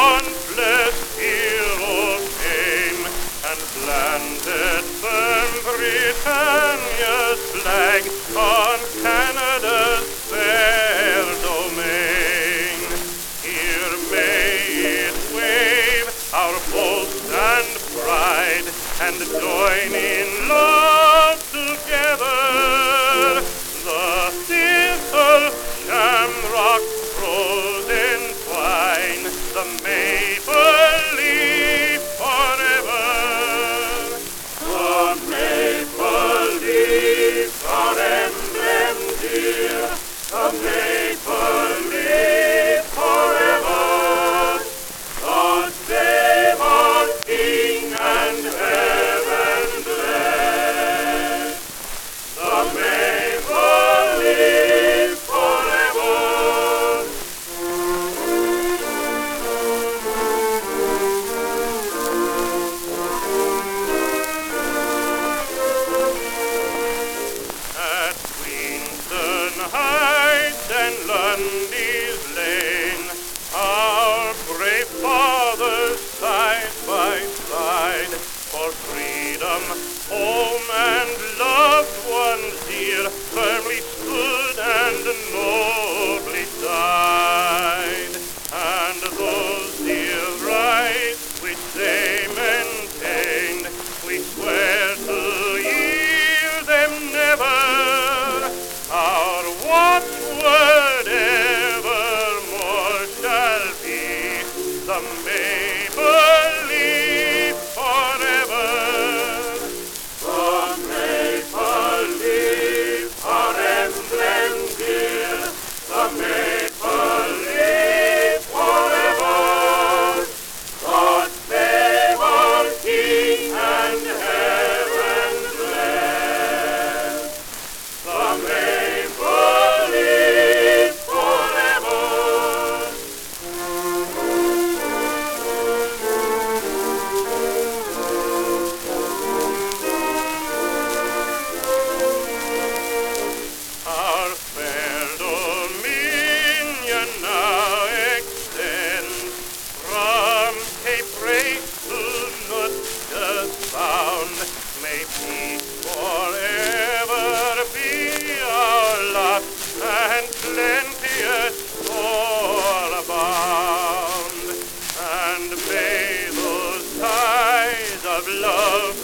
dauntless hero came and planted firm Britannia's flag on Canada's fair domain. Here may it wave our boast and pride, and join in love together. The thistle, shamrock, rose entwine, the maple leaf forever. The maple leaf, our emblem dear, the maple leaf forever. God save our King and heaven bless. The maple leaf forever. At Queenston Heights and Lundy's Lane, our brave fathers side by side for freedom, home and loved ones dear, firmly stood and nobly died. And those dear rights which they maintained, we swear to yield them never. Our watchword evermore shall be the maple leaf forever. The maple leaf, our emblem dear, the maple leaf forever. God save our King and heaven bless. The maple leaf forever. Our fair dominion now extends from Cape Race to Nootka's Sound. May peace forever be our lot, and plenteous store abound. And may those ties of love